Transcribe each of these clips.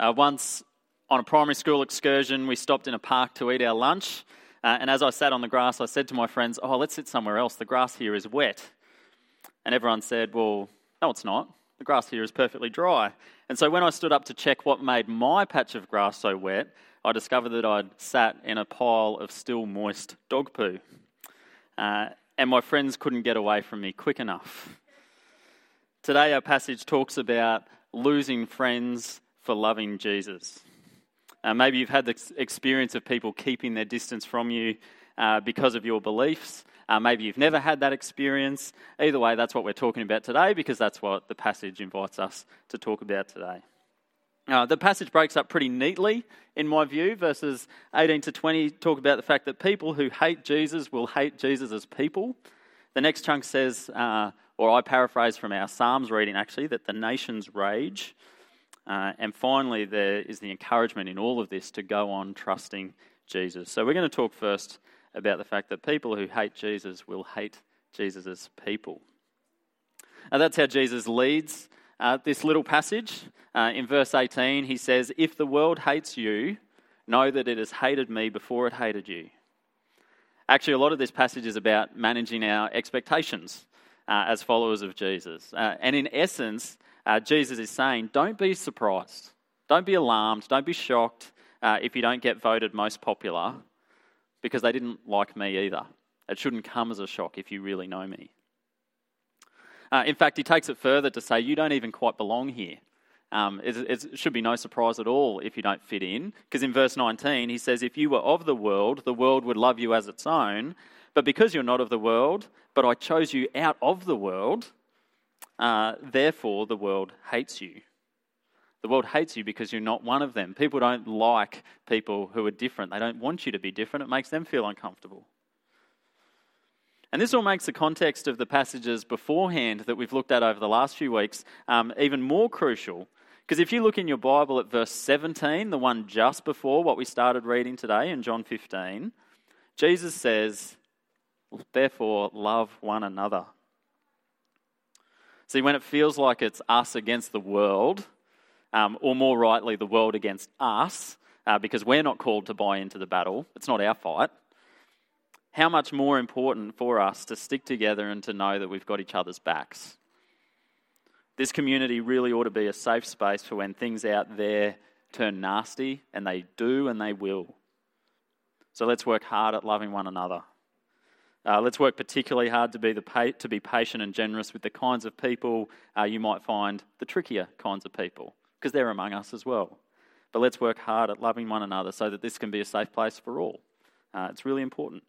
Once on a primary school excursion, we stopped in a park to eat our lunch. And as I sat on the grass, I said to my friends, let's sit somewhere else. The grass here is wet. And everyone said, well, no, it's not. The grass here is perfectly dry. And so when I stood up to check what made my patch of grass so wet, I discovered that I'd sat in a pile of still moist dog poo. And my friends couldn't get away from me quick enough. Today our passage talks about losing friends for loving Jesus. Maybe you've had the experience of people keeping their distance from you because of your beliefs. Maybe you've never had that experience. Either way, that's what we're talking about today because that's what the passage invites us to talk about today. The passage breaks up pretty neatly, in my view. Verses 18 to 20 talk about the fact that people who hate Jesus will hate Jesus as people. The next chunk says, or I paraphrase from our Psalms reading actually, that the nations rage. And finally, there is the encouragement in all of this to go on trusting Jesus. So we're going to talk first about the fact that people who hate Jesus will hate Jesus as people. That's how Jesus leads this little passage. In verse 18, he says, "If the world hates you, know that it has hated me before it hated you." Actually, a lot of this passage is about managing our expectations as followers of Jesus. And in essence, Jesus is saying, don't be surprised, don't be alarmed, don't be shocked if you don't get voted most popular, because they didn't like me either. It shouldn't come as a shock if you really know me. In fact, he takes it further to say you don't even quite belong here. It should be no surprise at all if you don't fit in, because in verse 19 he says, if you were of the world would love you as its own, but because you're not of the world, but I chose you out of the world, therefore the world hates you. The world hates you because you're not one of them. People don't like people who are different. They don't want you to be different. It makes them feel uncomfortable. And this all makes the context of the passages beforehand that we've looked at over the last few weeks even more crucial. Because if you look in your Bible at verse 17, the one just before what we started reading today in John 15, Jesus says, therefore love one another. See, when it feels like it's us against the world, or more rightly, the world against us, because we're not called to buy into the battle, it's not our fight, how much more important for us to stick together and to know that we've got each other's backs. This community really ought to be a safe space for when things out there turn nasty, and they do and they will. So let's work hard at loving one another. Let's work particularly hard to be patient and generous with the kinds of people you might find the trickier kinds of people, because they're among us as well. But let's work hard at loving one another so that this can be a safe place for all. It's really important.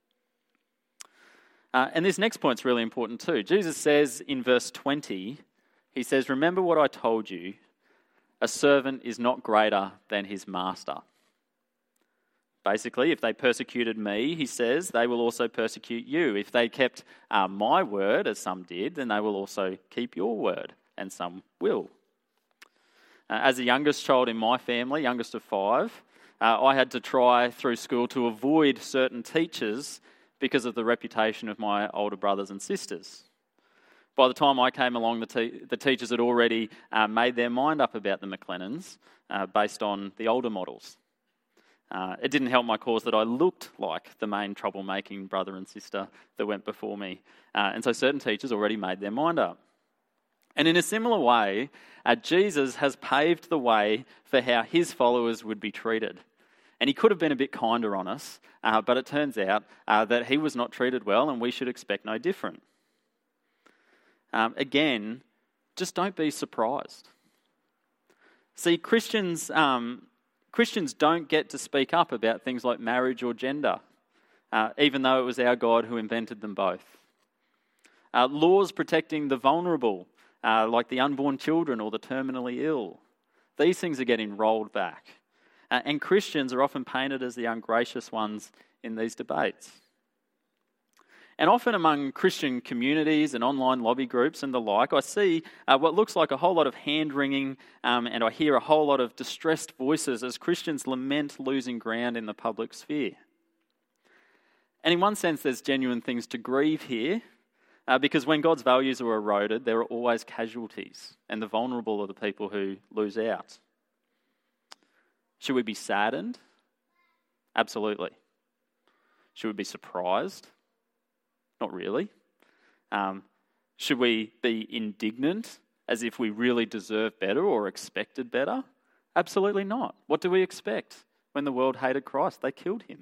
And this next point's really important too. Jesus says in verse 20, he says, remember what I told you, a servant is not greater than his master. Basically, if they persecuted me, he says, they will also persecute you. If they kept my word, as some did, then they will also keep your word, and some will. As the youngest child in my family, youngest of 5, I had to try through school to avoid certain teachers because of the reputation of my older brothers and sisters. By the time I came along, the teachers had already made their mind up about the McLennans based on the older models. It didn't help my cause that I looked like the main troublemaking brother and sister that went before me. And so certain teachers already made their mind up. And in a similar way, Jesus has paved the way for how his followers would be treated. And he could have been a bit kinder on us, but it turns out that he was not treated well, and we should expect no different. Again, just don't be surprised. See, Christians don't get to speak up about things like marriage or gender, even though it was our God who invented them both. Laws protecting the vulnerable, like the unborn children or the terminally ill, these things are getting rolled back. And Christians are often painted as the ungracious ones in these debates. And often among Christian communities and online lobby groups and the like, I see what looks like a whole lot of hand-wringing and I hear a whole lot of distressed voices as Christians lament losing ground in the public sphere. And in one sense, there's genuine things to grieve here, because when God's values are eroded, there are always casualties, and the vulnerable are the people who lose out. Should we be saddened? Absolutely. Should we be surprised? Not really. Should we be indignant as if we really deserve better or expected better? Absolutely not. What do we expect? When the world hated Christ, they killed him.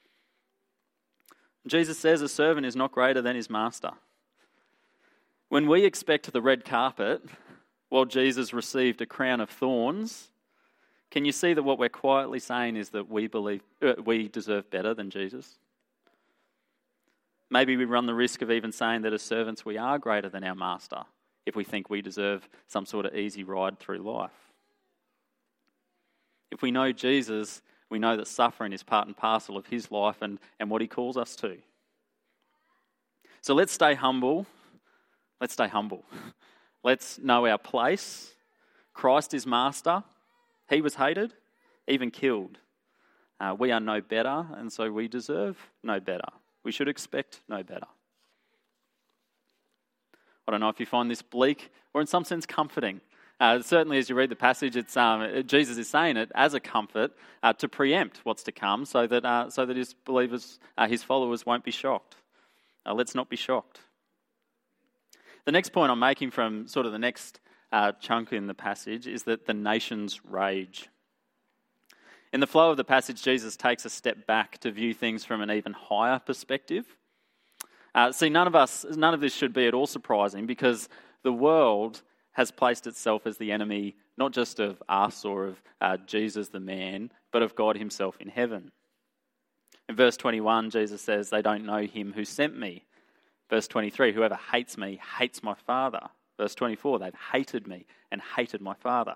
Jesus says a servant is not greater than his master. When we expect the red carpet, while Jesus received a crown of thorns, can you see that what we're quietly saying is that we believe we deserve better than Jesus? Maybe we run the risk of even saying that as servants we are greater than our master if we think we deserve some sort of easy ride through life. If we know Jesus, we know that suffering is part and parcel of his life and what he calls us to. So let's stay humble. Let's stay humble. Let's know our place. Christ is master. He was hated, even killed. We are no better, and so we deserve no better. We should expect no better. I don't know if you find this bleak or in some sense comforting. Certainly as you read the passage, it's Jesus is saying it as a comfort to preempt what's to come so that his believers, his followers won't be shocked. Let's not be shocked. The next point I'm making from sort of the next chunk in the passage is that the nations rage. In the flow of the passage, Jesus takes a step back to view things from an even higher perspective. None of this should be at all surprising because the world has placed itself as the enemy, not just of us or of Jesus the man, but of God himself in heaven. In verse 21, Jesus says, they don't know him who sent me. Verse 23, whoever hates me hates my Father. Verse 24, they've hated me and hated my Father.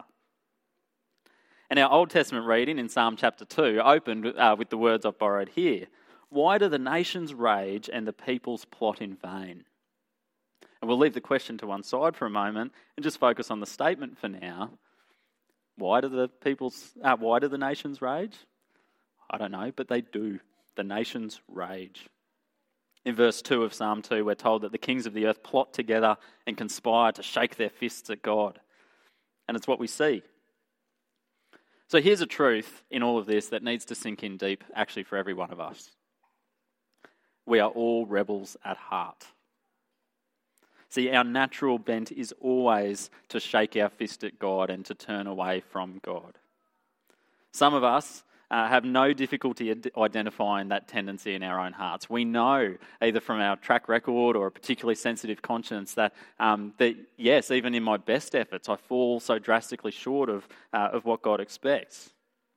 And our Old Testament reading in Psalm chapter 2 opened with the words I've borrowed here. Why do the nations rage and the peoples plot in vain? And we'll leave the question to one side for a moment and just focus on the statement for now. Why do the nations rage? I don't know, but they do. The nations rage. In verse 2 of Psalm 2, we're told that the kings of the earth plot together and conspire to shake their fists at God. And it's what we see. So here's a truth in all of this that needs to sink in deep, actually, for every one of us. We are all rebels at heart. See, our natural bent is always to shake our fist at God and to turn away from God. Some of us have no difficulty identifying that tendency in our own hearts. We know, either from our track record or a particularly sensitive conscience, that yes, even in my best efforts, I fall so drastically short of what God expects.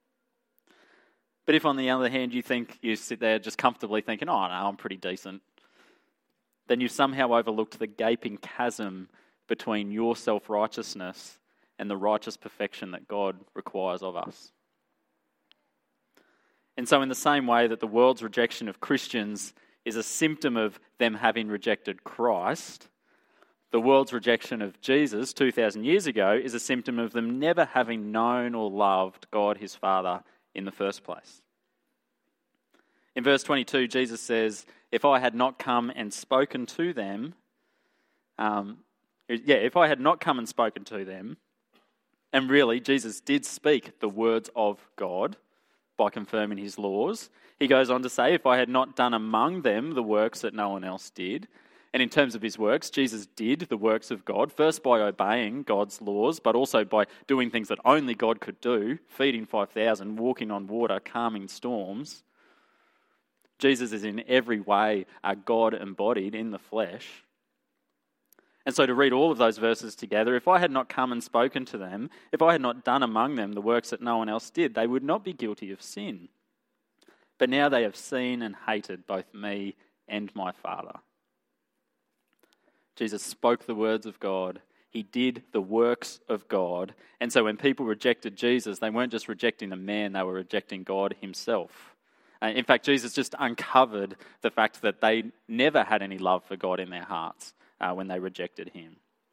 But if, on the other hand, you sit there just comfortably thinking, oh, no, I'm pretty decent, then you've somehow overlooked the gaping chasm between your self-righteousness and the righteous perfection that God requires of us. And so in the same way that the world's rejection of Christians is a symptom of them having rejected Christ, the world's rejection of Jesus 2,000 years ago is a symptom of them never having known or loved God his Father in the first place. In verse 22, Jesus says, if I had not come and spoken to them, and really Jesus did speak the words of God by confirming his laws. He goes on to say, if I had not done among them the works that no one else did. And in terms of his works, Jesus did the works of God, first by obeying God's laws, but also by doing things that only God could do, feeding 5,000, walking on water, calming storms. Jesus is in every way a God embodied in the flesh. And so to read all of those verses together, if I had not come and spoken to them, if I had not done among them the works that no one else did, they would not be guilty of sin. But now they have seen and hated both me and my Father. Jesus spoke the words of God. He did the works of God. And so when people rejected Jesus, they weren't just rejecting the man, they were rejecting God himself. In fact, Jesus just uncovered the fact that they never had any love for God in their hearts when they rejected him.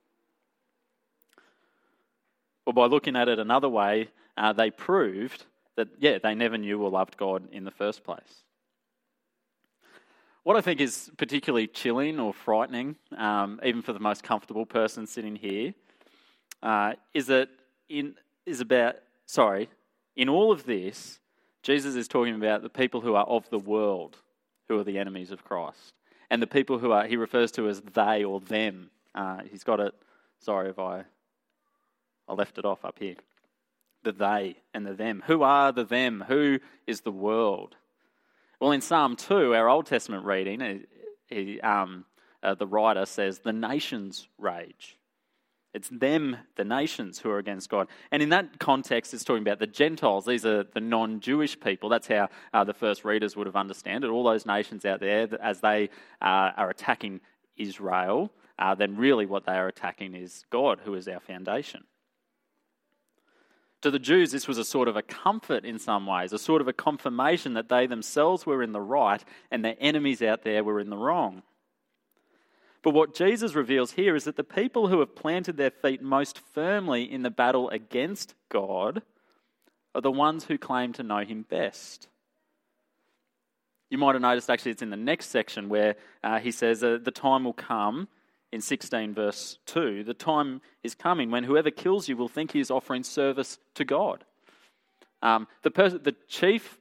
Well, by looking at it another way, they proved that, they never knew or loved God in the first place. What I think is particularly chilling or frightening, even for the most comfortable person sitting here, is in all of this, Jesus is talking about the people who are of the world, who are the enemies of Christ. And the people who he refers to as they or them. He's got it, sorry if I left it off up here. The they and the them. Who are the them? Who is the world? Well, in Psalm 2, our Old Testament reading, the writer says, the nations rage. It's them, the nations, who are against God. And in that context, it's talking about the Gentiles. These are the non-Jewish people. That's how the first readers would have understood it. All those nations out there, as they are attacking Israel, then really what they are attacking is God, who is our foundation. To the Jews, this was a sort of a comfort in some ways, a sort of a confirmation that they themselves were in the right and their enemies out there were in the wrong. But what Jesus reveals here is that the people who have planted their feet most firmly in the battle against God are the ones who claim to know him best. You might have noticed actually it's in the next section where he says the time will come, in 16 verse 2, the time is coming when whoever kills you will think he is offering service to God. The chief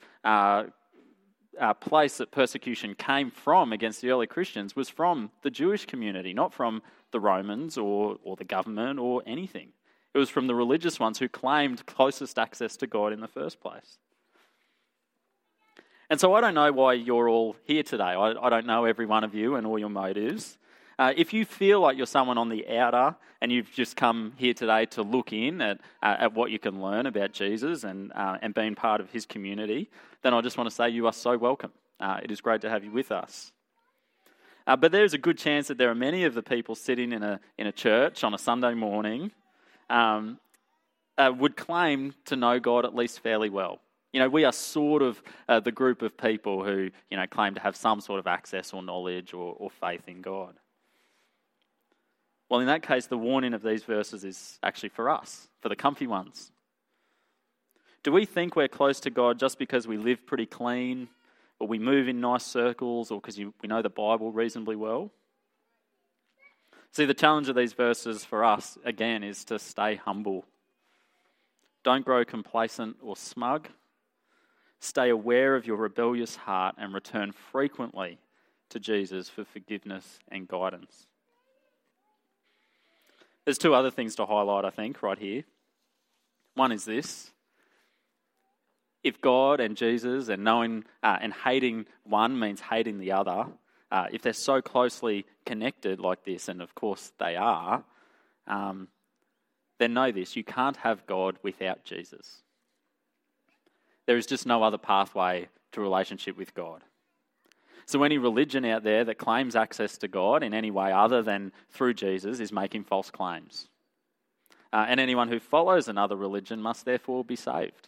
place that persecution came from against the early Christians was from the Jewish community, not from the Romans or the government or anything. It was from the religious ones who claimed closest access to God in the first place. And so I don't know why you're all here today. I don't know every one of you and all your motives. If you feel like you're someone on the outer and you've just come here today to look in at what you can learn about Jesus and being part of his community, then I just want to say you are so welcome. It is great to have you with us. But there's a good chance that there are many of the people sitting in a church on a Sunday morning would claim to know God at least fairly well. You know, we are sort of the group of people who, claim to have some sort of access or knowledge or faith in God. Well, in that case, the warning of these verses is actually for us, for the comfy ones. Do we think we're close to God just because we live pretty clean, or we move in nice circles, or because we know the Bible reasonably well? See, the challenge of these verses for us, again, is to stay humble. Don't grow complacent or smug. Stay aware of your rebellious heart and return frequently to Jesus for forgiveness and guidance. There's two other things to highlight, I think, right here. One is this. If God and Jesus and knowing and hating one means hating the other, if they're so closely connected like this, and of course they are, then know this, you can't have God without Jesus. There is just no other pathway to relationship with God. So any religion out there that claims access to God in any way other than through Jesus is making false claims. And anyone who follows another religion must therefore be saved.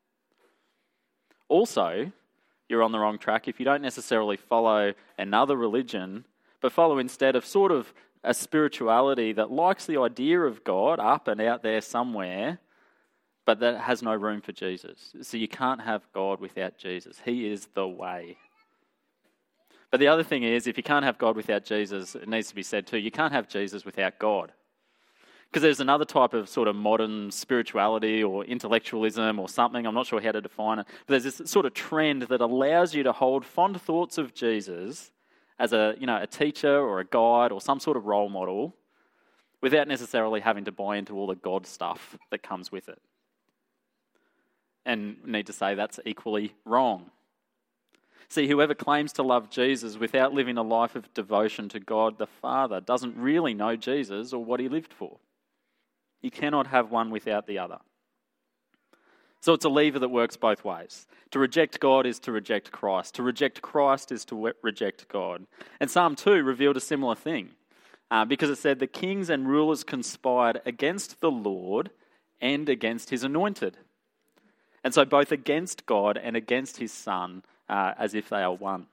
Also, you're on the wrong track if you don't necessarily follow another religion, but follow instead of sort of a spirituality that likes the idea of God up and out there somewhere, but that has no room for Jesus. So you can't have God without Jesus. He is the way. But the other thing is, if you can't have God without Jesus, it needs to be said too, you can't have Jesus without God. Because there's another type of sort of modern spirituality or intellectualism or something, I'm not sure how to define it, but there's this sort of trend that allows you to hold fond thoughts of Jesus as a teacher or a guide or some sort of role model without necessarily having to buy into all the God stuff that comes with it. And need to say that's equally wrong. See, whoever claims to love Jesus without living a life of devotion to God the Father doesn't really know Jesus or what he lived for. You cannot have one without the other. So it's a lever that works both ways. To reject God is to reject Christ. To reject Christ is to reject God. And Psalm 2 revealed a similar thing because it said the kings and rulers conspired against the Lord and against his anointed. And so both against God and against his Son as if they are one.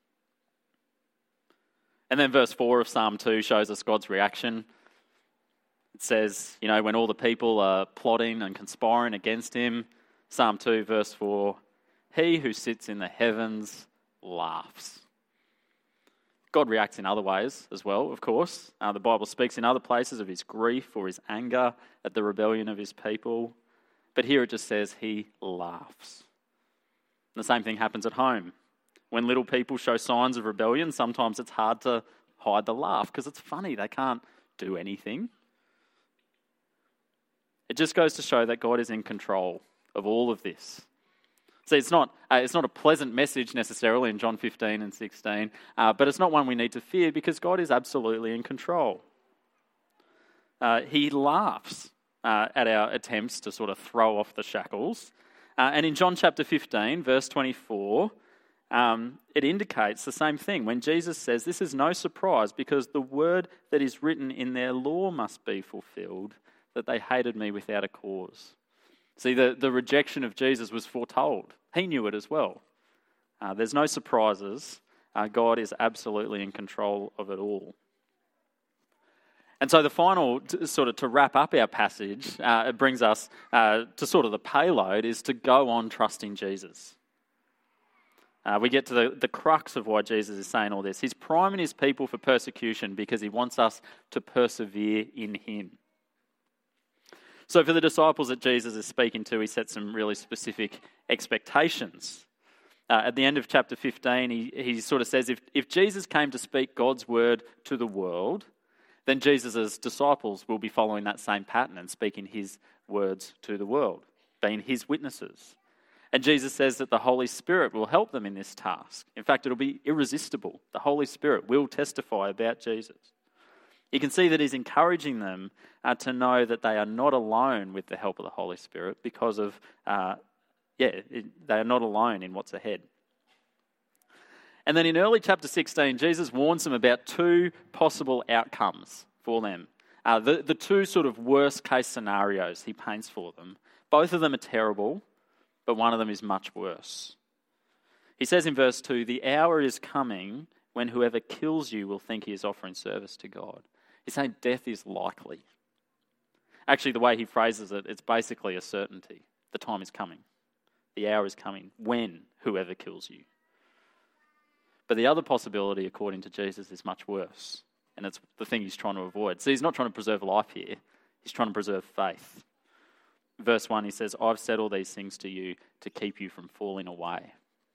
And then verse 4 of Psalm 2 shows us God's reaction. It says, when all the people are plotting and conspiring against him, Psalm 2 verse 4, he who sits in the heavens laughs. God reacts in other ways as well, of course. The Bible speaks in other places of his grief or his anger at the rebellion of his people. But here it just says he laughs. The same thing happens at home. When little people show signs of rebellion, sometimes it's hard to hide the laugh because it's funny. They can't do anything. It just goes to show that God is in control of all of this. See, it's not a pleasant message necessarily in John 15 and 16, but it's not one we need to fear because God is absolutely in control. He laughs at our attempts to sort of throw off the shackles. And in John chapter 15, verse 24, it indicates the same thing when Jesus says, "This is no surprise because the word that is written in their law must be fulfilled, that they hated me without a cause." See, the rejection of Jesus was foretold. He knew it as well. There's no surprises. God is absolutely in control of it all. And so the final, to wrap up our passage, it brings us to sort of the payload, is to go on trusting Jesus. We get to the crux of why Jesus is saying all this. He's priming his people for persecution because he wants us to persevere in him. So for the disciples that Jesus is speaking to, he sets some really specific expectations. At the end of chapter 15, he sort of says, if Jesus came to speak God's word to the world, then Jesus' disciples will be following that same pattern and speaking his words to the world, being his witnesses. And Jesus says that the Holy Spirit will help them in this task. In fact, it'll be irresistible. The Holy Spirit will testify about Jesus. You can see that he's encouraging them to know that they are not alone with the help of the Holy Spirit because of, they are not alone in what's ahead. And then in early chapter 16, Jesus warns them about two possible outcomes for them. The two sort of worst case scenarios he paints for them. Both of them are terrible, but one of them is much worse. He says in verse 2, "The hour is coming when whoever kills you will think he is offering service to God." He's saying death is likely. Actually, the way he phrases it, it's basically a certainty. The time is coming. The hour is coming when whoever kills you. But the other possibility, according to Jesus, is much worse. And it's the thing he's trying to avoid. So he's not trying to preserve life here. He's trying to preserve faith. Verse 1, he says, "I've said all these things to you to keep you from falling away."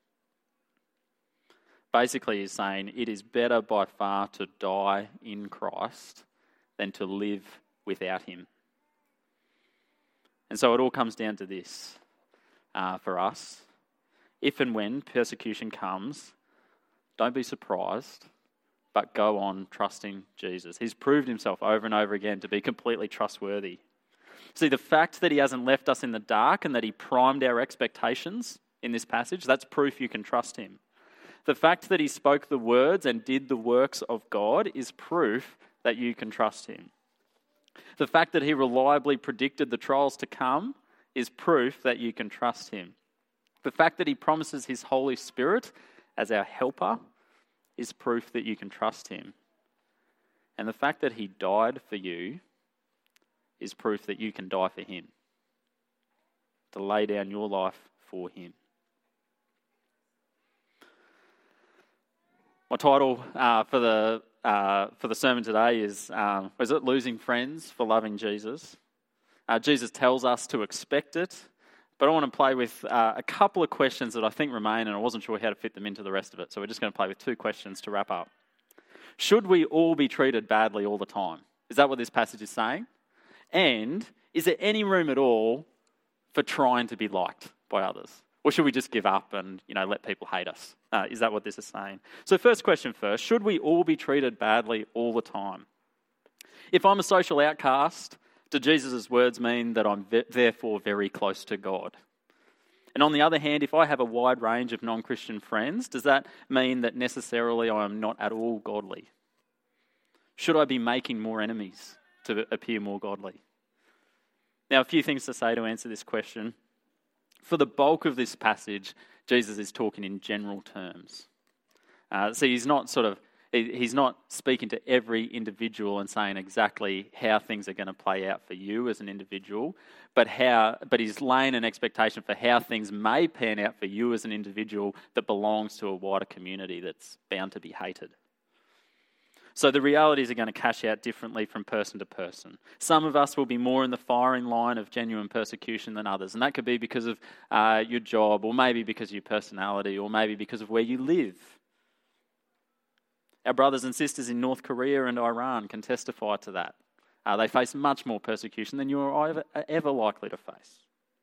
Basically, he's saying it is better by far to die in Christ than to live without him. And so it all comes down to this for us. If and when persecution comes, don't be surprised, but go on trusting Jesus. He's proved himself over and over again to be completely trustworthy. See, the fact that he hasn't left us in the dark and that he primed our expectations in this passage, that's proof you can trust him. The fact that he spoke the words and did the works of God is proof that you can trust him. The fact that he reliably predicted the trials to come is proof that you can trust him. The fact that he promises his Holy Spirit as our helper is proof that you can trust him. And the fact that he died for you is proof that you can die for him, to lay down your life for him. My title for the sermon today is it Losing Friends for Loving Jesus? Jesus tells us to expect it, but I want to play with a couple of questions that I think remain, and I wasn't sure how to fit them into the rest of it, so we're just going to play with two questions to wrap up. Should we all be treated badly all the time? Is that what this passage is saying? And is there any room at all for trying to be liked by others? Or should we just give up and, let people hate us? Is that what this is saying? So first question first, should we all be treated badly all the time? If I'm a social outcast, do Jesus' words mean that I'm therefore very close to God? And on the other hand, if I have a wide range of non-Christian friends, does that mean that necessarily I am not at all godly? Should I be making more enemies to appear more godly? Now, a few things to say to answer this question. For the bulk of this passage, Jesus is talking in general terms. So he's not speaking to every individual and saying exactly how things are going to play out for you as an individual, but he's laying an expectation for how things may pan out for you as an individual that belongs to a wider community that's bound to be hated. So the realities are going to cash out differently from person to person. Some of us will be more in the firing line of genuine persecution than others, and that could be because of your job, or maybe because of your personality, or maybe because of where you live. Our brothers and sisters in North Korea and Iran can testify to that. They face much more persecution than you are ever likely to face.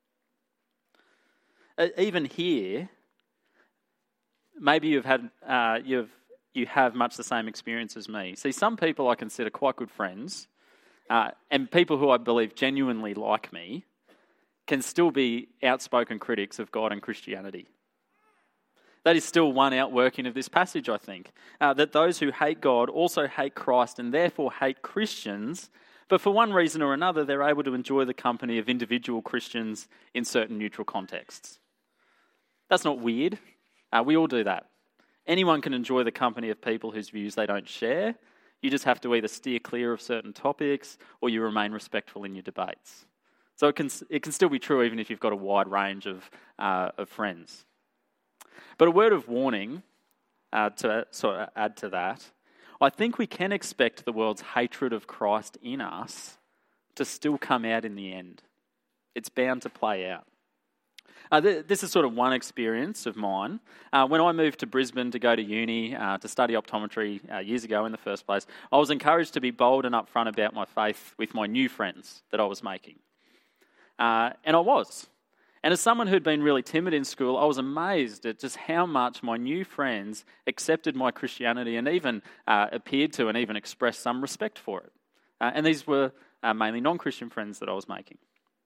Even here, maybe you have much the same experience as me. See, some people I consider quite good friends, and people who I believe genuinely like me, can still be outspoken critics of God and Christianity. That is still one outworking of this passage, I think, that those who hate God also hate Christ and therefore hate Christians, but for one reason or another, they're able to enjoy the company of individual Christians in certain neutral contexts. That's not weird. We all do that. Anyone can enjoy the company of people whose views they don't share. You just have to either steer clear of certain topics or you remain respectful in your debates. So it can still be true even if you've got a wide range of friends. But a word of warning to sort of add to that, I think we can expect the world's hatred of Christ in us to still come out in the end. It's bound to play out. This is sort of one experience of mine. When I moved to Brisbane to go to uni, to study optometry years ago in the first place, I was encouraged to be bold and upfront about my faith with my new friends that I was making. And I was. And as someone who'd been really timid in school, I was amazed at just how much my new friends accepted my Christianity and even appeared to and even expressed some respect for it. And these were mainly non-Christian friends that I was making.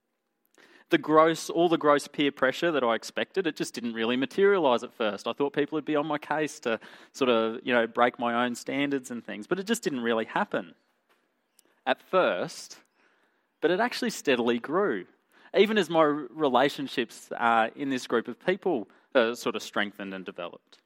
All the gross peer pressure that I expected, it just didn't really materialise at first. I thought people would be on my case to sort of, break my own standards and things, but it just didn't really happen at first. But it actually steadily grew. Even as my relationships in this group of people sort of strengthened and developed.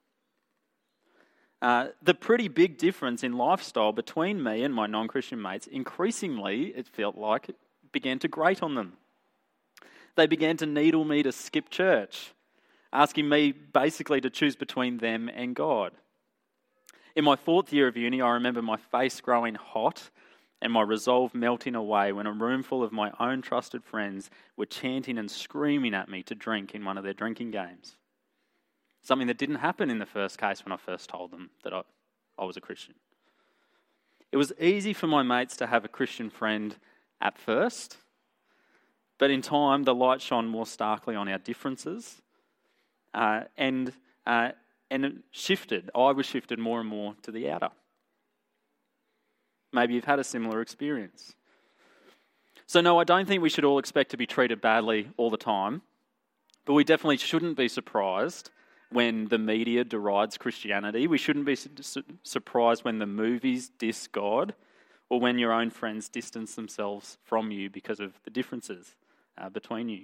The pretty big difference in lifestyle between me and my non-Christian mates, increasingly, it felt like, it began to grate on them. They began to needle me to skip church, asking me basically to choose between them and God. In my 4th year of uni, I remember my face growing hot and my resolve melting away when a room full of my own trusted friends were chanting and screaming at me to drink in one of their drinking games. Something that didn't happen in the first case when I first told them that I was a Christian. It was easy for my mates to have a Christian friend at first, but in time the light shone more starkly on our differences, and it shifted. I was shifted more and more to the outer. Maybe you've had a similar experience. So no, I don't think we should all expect to be treated badly all the time, but we definitely shouldn't be surprised when the media derides Christianity. We shouldn't be surprised when the movies diss God, or when your own friends distance themselves from you because of the differences between you.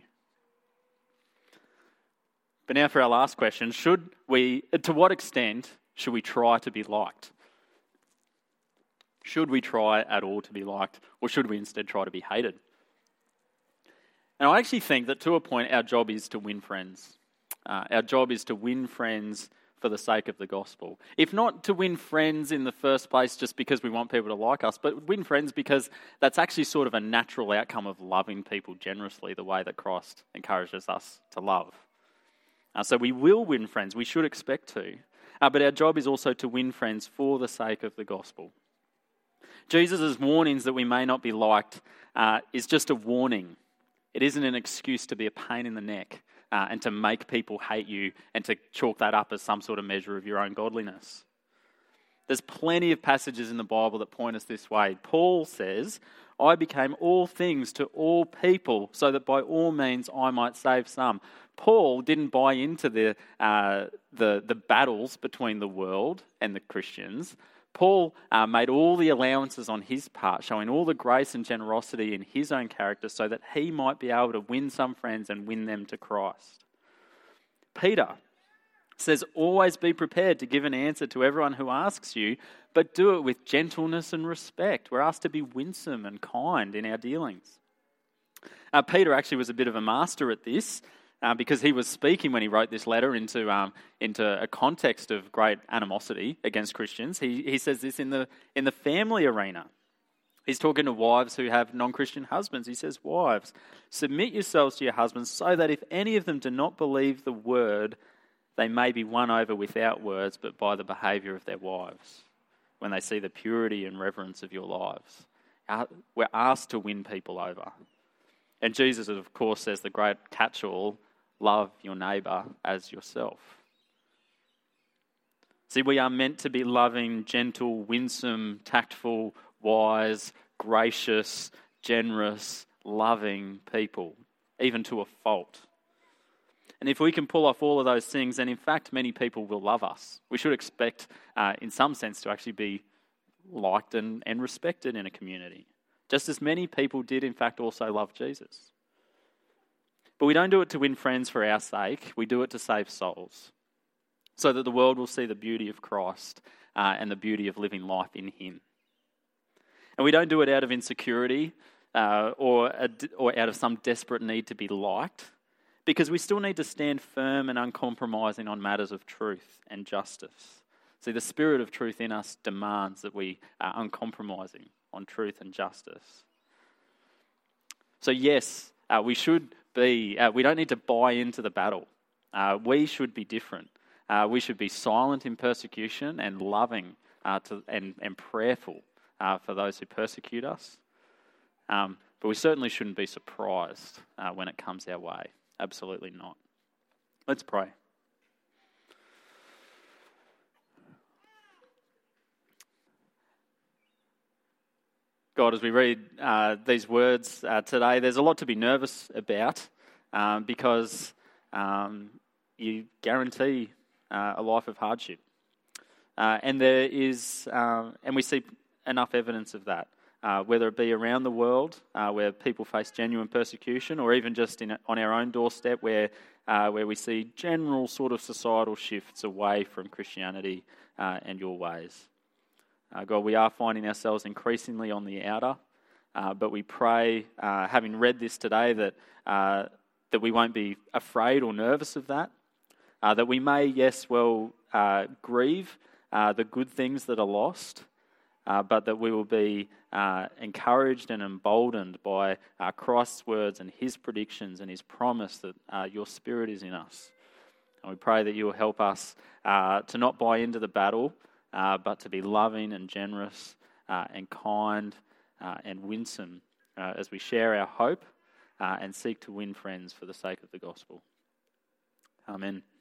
But now for our last question, to what extent should we try to be liked? Should we try at all to be liked, or should we instead try to be hated? And I actually think that to a point our job is to win friends. Our job is to win friends for the sake of the gospel. If not to win friends in the first place just because we want people to like us, but win friends because that's actually sort of a natural outcome of loving people generously the way that Christ encourages us to love. So we will win friends, we should expect to. But our job is also to win friends for the sake of the gospel. Jesus' warnings that we may not be liked is just a warning. It isn't an excuse to be a pain in the neck and to make people hate you and to chalk that up as some sort of measure of your own godliness. There's plenty of passages in the Bible that point us this way. Paul says, I became all things to all people so that by all means I might save some. Paul didn't buy into the battles between the world and the Christians. Paul made all the allowances on his part, showing all the grace and generosity in his own character so that he might be able to win some friends and win them to Christ. Peter says, always be prepared to give an answer to everyone who asks you, but do it with gentleness and respect. We're asked to be winsome and kind in our dealings. Peter actually was a bit of a master at this. because he was speaking when he wrote this letter into a context of great animosity against Christians. He says this in the family arena. He's talking to wives who have non-Christian husbands. He says, "Wives, submit yourselves to your husbands so that if any of them do not believe the word, they may be won over without words, but by the behaviour of their wives, when they see the purity and reverence of your lives." We're asked to win people over. And Jesus, of course, says the great catch-all, love your neighbour as yourself. See, we are meant to be loving, gentle, winsome, tactful, wise, gracious, generous, loving people, even to a fault. And if we can pull off all of those things, then in fact many people will love us. We should expect, in some sense, to actually be liked and respected in a community. Just as many people did, in fact, also love Jesus. But we don't do it to win friends for our sake. We do it to save souls, so that the world will see the beauty of Christ and the beauty of living life in him. And we don't do it out of insecurity or out of some desperate need to be liked, because we still need to stand firm and uncompromising on matters of truth and justice. See, the spirit of truth in us demands that we are uncompromising on truth and justice. So yes, we should be, we don't need to buy into the battle. We should be different. We should be silent in persecution and loving and prayerful for those who persecute us. But we certainly shouldn't be surprised when it comes our way. Absolutely not. Let's pray. God, as we read these words today, there's a lot to be nervous about because you guarantee a life of hardship. And there is, and we see enough evidence of that, whether it be around the world where people face genuine persecution, or even just on our own doorstep where we see general sort of societal shifts away from Christianity and your ways. God, we are finding ourselves increasingly on the outer, but we pray, having read this today, that we won't be afraid or nervous of that, that we may, yes, grieve the good things that are lost, but that we will be encouraged and emboldened by Christ's words and his predictions and his promise that your Spirit is in us. And we pray that you will help us to not buy into the battle, but to be loving and generous and kind and winsome as we share our hope and seek to win friends for the sake of the gospel. Amen.